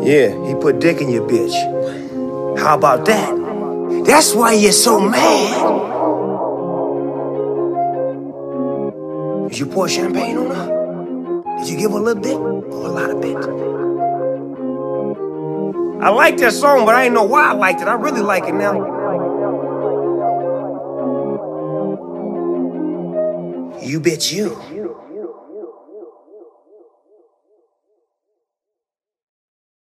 Yeah, he put dick in your bitch. How about that? That's why you're so mad. Did you pour champagne on her? Did you give her a little bit or a lot of bit? I like that song, but I didn't know why I liked it. I really like it now. You bitch you.